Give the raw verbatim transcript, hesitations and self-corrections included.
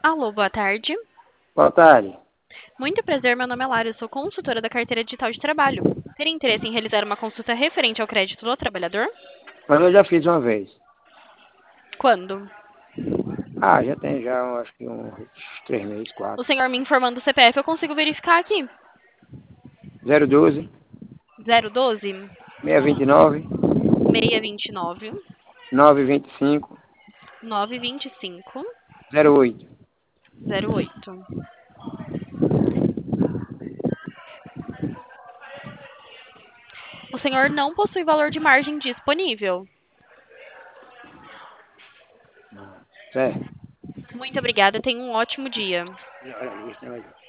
Alô, boa tarde. Boa tarde. Muito prazer, meu nome é Lara, eu sou consultora da carteira digital de trabalho. Teria interesse em realizar uma consulta referente ao crédito do trabalhador? Mas eu já fiz uma vez. Quando? Ah, já tem já, eu acho que uns três meses, O quatro. senhor me informando o C P F, eu consigo verificar aqui. zero doze, zero doze, seiscentos e vinte e nove, seiscentos e vinte e nove, novecentos e vinte e cinco, novecentos e vinte e cinco, zero oito. zero oito. O senhor não possui valor de margem disponível. Certo. Muito obrigada, tenha um ótimo dia. Olha ali, esse negócio.